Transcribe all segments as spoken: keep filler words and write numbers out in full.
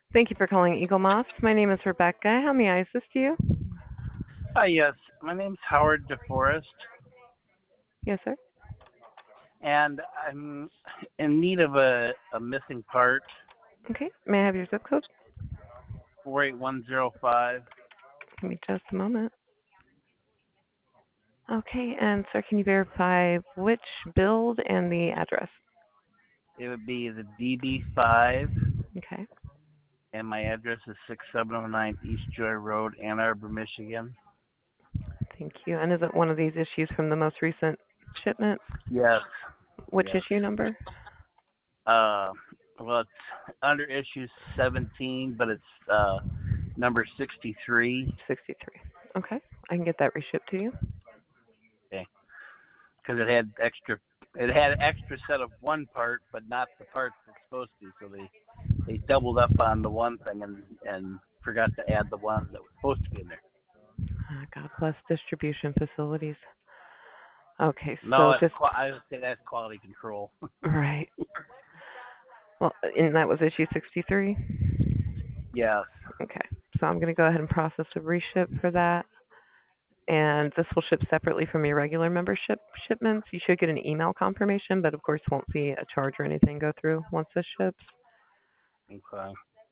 Thank you for calling Eagle Moss. My name is Rebecca. How may I assist you? Hi, yes. My name's Howard DeForest, Yes, sir. and I'm in need of a, a missing part, Okay. May I have your zip code? four eight one zero five. Give me just a moment. Okay. And, sir, can you verify which build and the address? It would be the D B five, Okay. and my address is six seven zero nine East Joy Road, Ann Arbor, Michigan. Thank you. And is it one of these issues from the most recent shipment? Yes, Which yes. issue number? Uh, well, it's under issue seventeen, but it's uh, number sixty-three. sixty-three. Okay. I can get that reshipped to you. Okay, because it had extra, it had an extra set of one part, but not the parts it's supposed to. So they they doubled up on the one thing and and forgot to add the one that was supposed to be in there. Uh, God bless distribution facilities. Okay. No, So that's just, I would say that's quality control. right. Well, and that was issue sixty-three? Yes. Okay. So I'm going to go ahead and process a reship for that. And this will ship separately from your regular membership shipments. You should get an email confirmation, but of course won't see a charge or anything go through once this ships. Okay.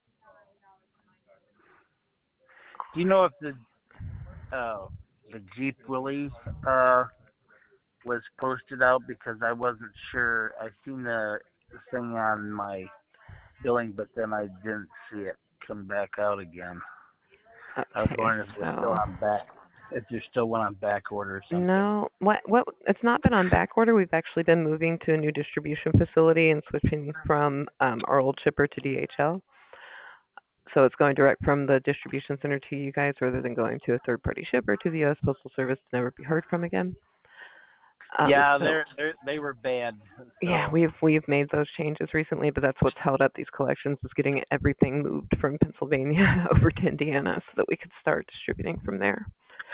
Do you know if the uh the Jeep Willys uh was posted out, because I wasn't sure. I seen the, the thing on my billing, but then I didn't see it come back out again. I was Okay, wondering if they're still so on back, if there's still one on back order or something. no, what what it's not been on back order. We've actually been moving to a new distribution facility and switching from um, our old shipper to D H L. So it's going direct from the distribution center to you guys rather than going to a third party shipper to the U S Postal Service to never be heard from again. Um, Yeah, so they're they they were bad. yeah, So we've we've made those changes recently, but that's what's held up these collections is getting everything moved from Pennsylvania over to Indiana so that we could start distributing from there.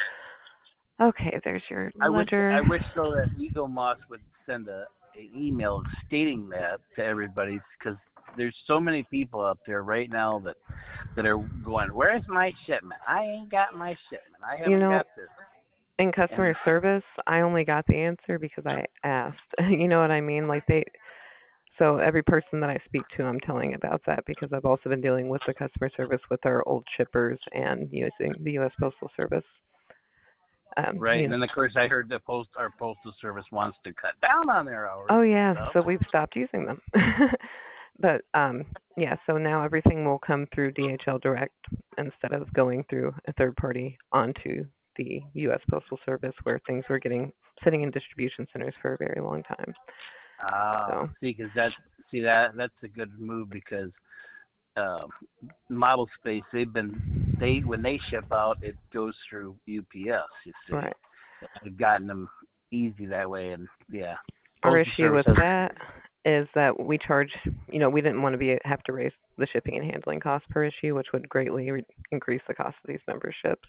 Okay, there's your I wish I ledger. wish though that Eagle Moss would send a, a email stating that to everybody, because there's so many people out there right now that that are going, where's my shipment? I ain't got my shipment. I You haven't know, got this. in And customer service, I only got the answer because I asked. You know what I mean? Like they so every person that I speak to, I'm telling about that because I've also been dealing with the customer service with our old shippers and using the U S Postal Service. Um, right, you and know, then of course I heard the post our postal service wants to cut down on their hours oh and yeah, stuff. so we've stopped using them. But um yeah, so now everything will come through D H L Direct instead of going through a third party onto the U S Postal Service where things were getting sitting in distribution centers for a very long time. Ah, So see, because that see that that's a good move, because uh, Model Space, they've been they when they ship out, it goes through U P S. You see, right. I've gotten them easy that way, and yeah, Our Postal issue Service with has. that is that we charge, you know, we didn't want to be have to raise the shipping and handling cost per issue, which would greatly re- increase the cost of these memberships.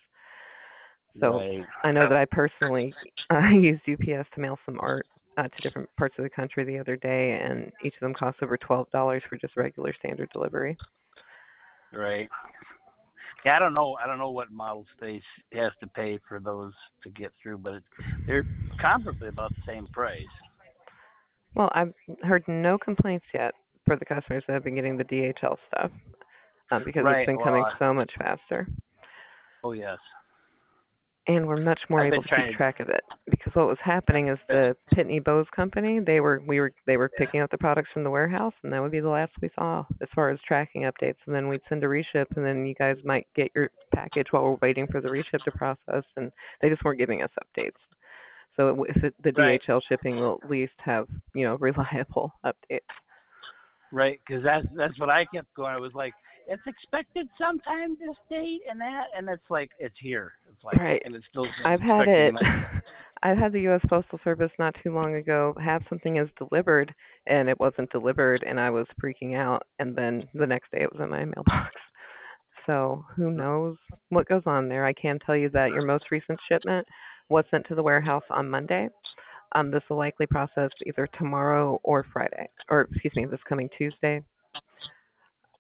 So Right, I know that I personally uh, used U P S to mail some art uh, to different parts of the country the other day, and each of them cost over twelve dollars for just regular standard delivery. right. Yeah, I don't know. I don't know what Model Space has to pay for those to get through, but it, they're comparably about the same price. Well, I've heard no complaints yet for the customers that have been getting the D H L stuff um, because it's Right. been Well, coming uh, so much faster. oh yes. And we're much more I've able been to keep trying to. track of it because what was happening is I've the Pitney Bowes company they were we were they were Yeah. picking up the products from the warehouse and that would be the last we saw as far as tracking updates and then we'd send a reship and then you guys might get your package while we're waiting for the reship to process and they just weren't giving us updates. So if it, the Right. D H L shipping will at least have you know reliable updates. Right. Because that's that's what I kept going. I was like, it's expected sometime this date and that, and it's like it's here. It's like, Right. and it's still I've had expecting it. like. I've had the U S Postal Service not too long ago have something as delivered, and it wasn't delivered, and I was freaking out. And then the next day, it was in my mailbox. So who knows what goes on there? I can tell you that your most recent shipment was sent to the warehouse on Monday. Um, this will likely process either tomorrow or Friday, or excuse me, this coming Tuesday.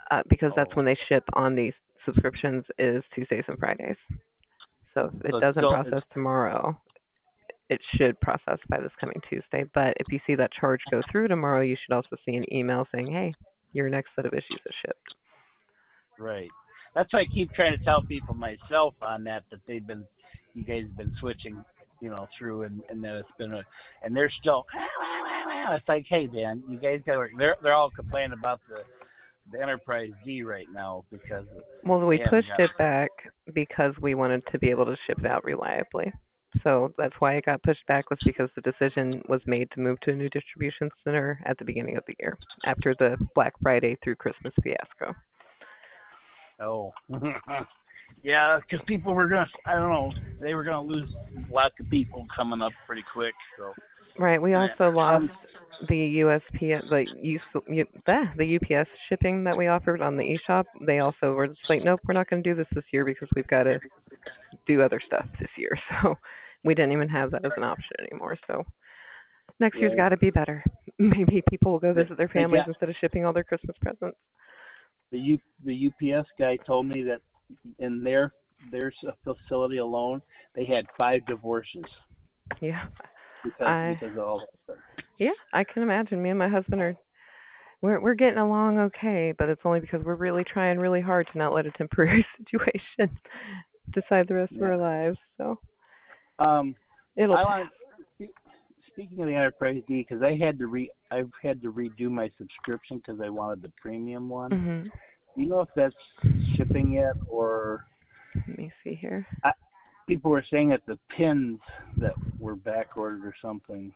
uh, because that's Oh, when they ship on these subscriptions is Tuesdays and Fridays. So if so it it's doesn't still it's process tomorrow, it should process by this coming Tuesday. But if you see that charge go through tomorrow, you should also see an email saying, "Hey, your next set of issues is shipped." right. That's why I keep trying to tell people myself on that that they've been, you guys have been switching, you know, through, and and that it's been a, and they're still. It's like, hey, man, you guys got to work. They're they're all complaining about the the Enterprise D right now because Well, we they haven't pushed got. it back because we wanted to be able to ship it out reliably. So that's why it got pushed back was because the decision was made to move to a new distribution center at the beginning of the year after the Black Friday through Christmas fiasco. Oh, yeah, because people were gonna. I don't know. They were gonna lose lots of people coming up pretty quick. So. Right. We also lost Um. the U S P S, the U, U- the the U P S shipping that we offered on the eShop. They also were just like, nope, we're not going to do this this year because we've got to do other stuff this year. So we didn't even have that as an option anymore. So next year's Yeah. got to be better. Maybe people will go They, visit their they families got instead of shipping all their Christmas presents. the U the U P S guy told me that in their their facility alone they had five divorces Yeah. because I because of all that stuff. yeah, I can imagine. Me and my husband are we're we're getting along okay, but it's only because we're really trying really hard to not let a temporary situation decide the rest of Yeah. our lives. So Um. it'll I pass. want speaking of the Enterprise D because I had to re I've had to redo my subscription because I wanted the premium one. Mhm. Do you know if that's shipping yet or Let me see here. I, people were saying that the pins that were back ordered or something.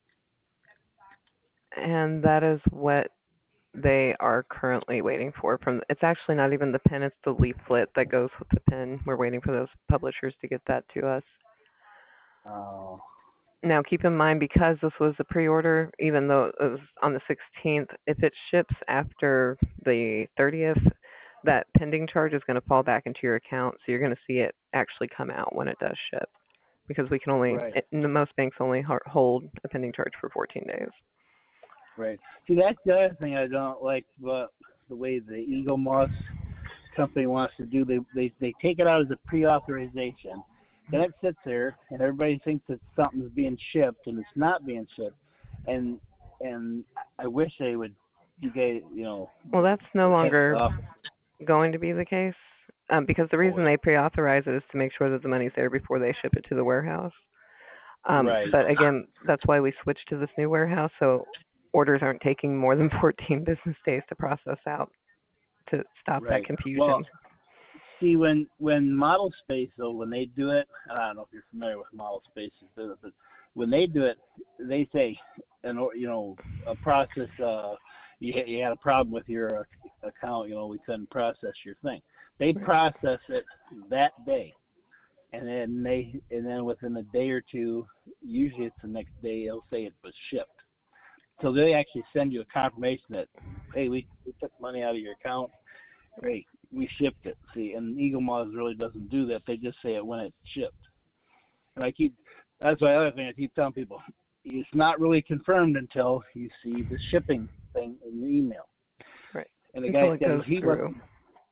And that is what they are currently waiting for from it's actually not even the pin, it's the leaflet that goes with the pin. We're waiting for those publishers to get that to us. Oh. Now keep in mind because this was a pre-order, even though it was on the sixteenth, if it ships after the thirtieth, that pending charge is going to fall back into your account, so you're going to see it actually come out when it does ship. Because we can only, Right. it, most banks only hold a pending charge for fourteen days. Right. See, that's the other thing I don't like about the way the Eagle Moss company wants to do. They they they take it out as a pre-authorization, then it sits there, and everybody thinks that something's being shipped, and it's not being shipped. And and I wish they would, you guys, you know, Well, that's no the head longer off. going to be the case um, because the Oh, reason they pre-authorize it is to make sure that the money's there before they ship it to the warehouse. Um, right, but again, that's why we switched to this new warehouse, so orders aren't taking more than fourteen business days to process out to stop that right. Well, confusion. see, when when Model Space though, when they do it, I don't know if you're familiar with Model Space's business, but when they do it, they say, and you know, a process. Uh, you you had a problem with your account, you know, we couldn't process your thing. They Right. process it that day, and then they and then within a day or two, usually it's the next day, they'll say it was shipped. So they actually send you a confirmation that, hey, we, we took money out of your account. Great, we shipped it. See, and Eagle Moss really doesn't do that. They just say it when it's shipped. And I keep that's the other thing I keep telling people. It's not really confirmed until you see the shipping thing in your email. Right. And the Until guy it said goes he through. wasn't.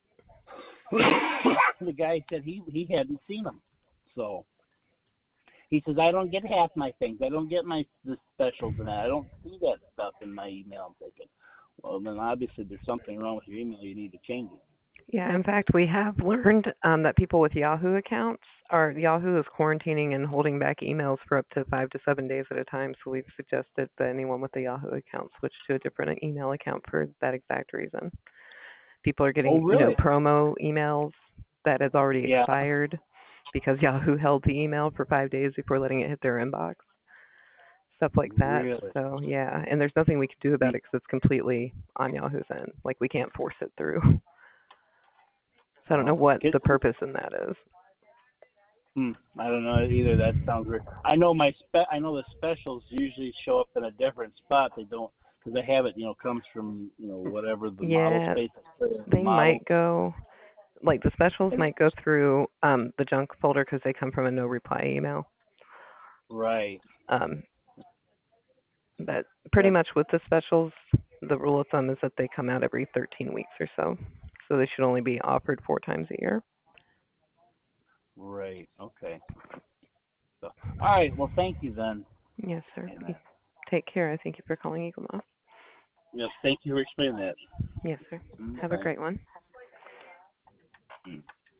The guy said he he hadn't seen them. So he says I don't get half my things. I don't get my the specials and that. I don't see that stuff in my email. I'm thinking, well, then obviously there's something wrong with your email. You need to change it. Yeah, in fact, we have learned um, that people with Yahoo accounts are Yahoo is quarantining and holding back emails for up to five to seven days at a time. So we've suggested that anyone with a Yahoo account switch to a different email account for that exact reason. People are Oh, getting, you know, really? promo emails that has already Yeah. expired because Yahoo held the email for five days before letting it hit their inbox. Stuff like that. Really? So yeah, and there's nothing we can do about it because it's completely on Yahoo's end. Like we can't force it through. So I don't know Oh, what get, the purpose in that is. hmm, I don't know either. That sounds weird. I know my spe- I know the specials usually show up in a different spot. They don't because they have it. You know, comes from you know whatever the model Yeah, space is. The they model. might go like the specials And, might go through um, the junk folder because they come from a no reply email. right. Um, but pretty That's much with the specials, the rule of thumb is that they come out every thirteen weeks or so. So they should only be offered four times a year. Right. Okay. So, all right. Well, thank you then. Yes, sir. And, You uh, take care. I thank you for calling Eagle Moss. yes, thank you for explaining that. Yes, sir. Mm, Have a bye. great one. Mm.